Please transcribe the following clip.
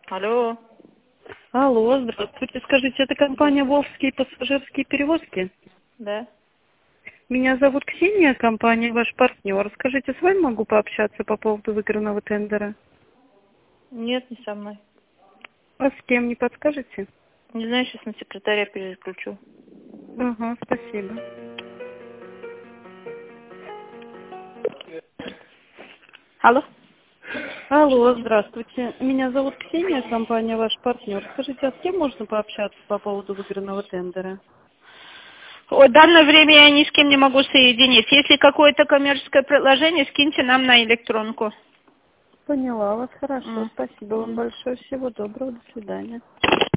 Алло. Алло, здравствуйте. Скажите, это компания «Волжские пассажирские перевозки»? Да. Меня зовут Ксения, компания ваш партнер. Скажите, с вами могу пообщаться по поводу выигранного тендера? Нет, не со мной. А с кем, не подскажете? Не знаю, сейчас на секретаря переключу. Ага, спасибо. Алло. Алло, здравствуйте. Меня зовут Ксения, компания ваш партнер. Скажите, а с кем можно пообщаться по поводу выигранного тендера? В данное время я ни с кем не могу соединить. Если какое-то коммерческое предложение, скиньте нам на электронку. Поняла вас, хорошо. М. Спасибо вам большое. Всего доброго. До свидания.